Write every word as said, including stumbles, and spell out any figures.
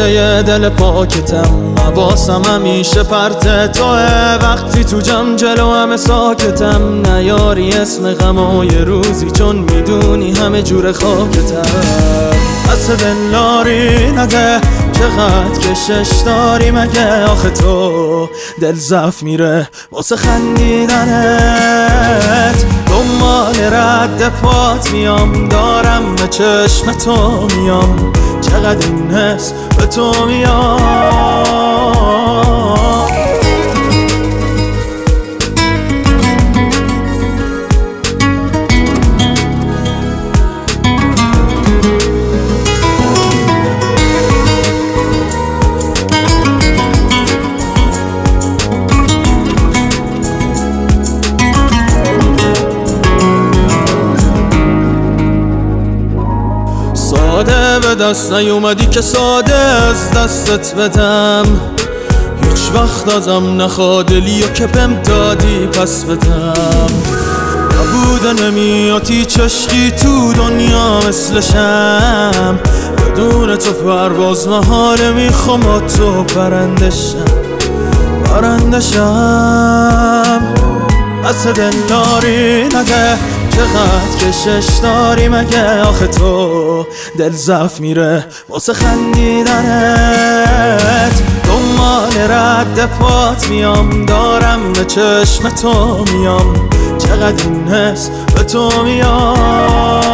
باده دل پاکتم، حواسم همیشه پرت توه. وقتی تو جمع جلو همه ساکتم، نیاری اسم غم و یه روزی چون میدونی همه جور خاکتم. پس دلداری نده چقدر کشش داری مگه، آخه تو دل ضعف میره واسه خندیدنت. دنبال رد پات میام، دارم به چشم تو میام، چقدر این حس به تو میام. ساده به دست نیومدی که ساده از دستت بدم، هیچ وقت ازم نخوادلی و که بهم دادی پس بدم. نبوده نمیاد هیچ عشقی تو دنیا مثلشم، بدون تو پرواز محاله، میخوام با تو پرندشم پرندشم. پس دلداری نده چقدر کشش داری مگه، آخه تو دل ضعف میره واسه خندیدنت. دنبال رد پات میام، دارم به چشم تو میام، چقدر این حس به تو میام.